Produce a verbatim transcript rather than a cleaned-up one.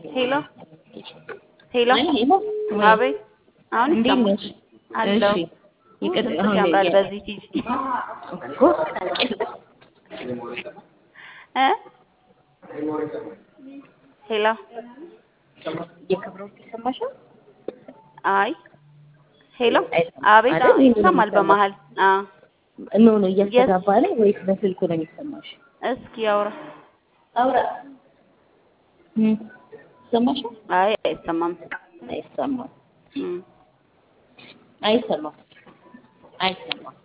ሄሎ ሄሎ አይ ሄሎ ወይ አቤት አሁን እንዴት ይሰማል ነሽ? አለው እሺ ይቅር ድምፅሽ አሁን ያምራል የ በዚህ ቲጂ እ ሄሎ የክብሮት ይሰማሻል? አይ ሄሎ አይሰማም አቤት አይደል? ይሄን ነው ይሰማል የሚሰማው። በመሃል አ ኖ ኖ የስ እያስተጋባ ነው ወይስ በስልኩ ነው የሚሰማሽ? እስኪ አውራ አውራ እም ይሰማሻል? አይ አይሰማም አይሰማም እም አይሰማም አይሰማም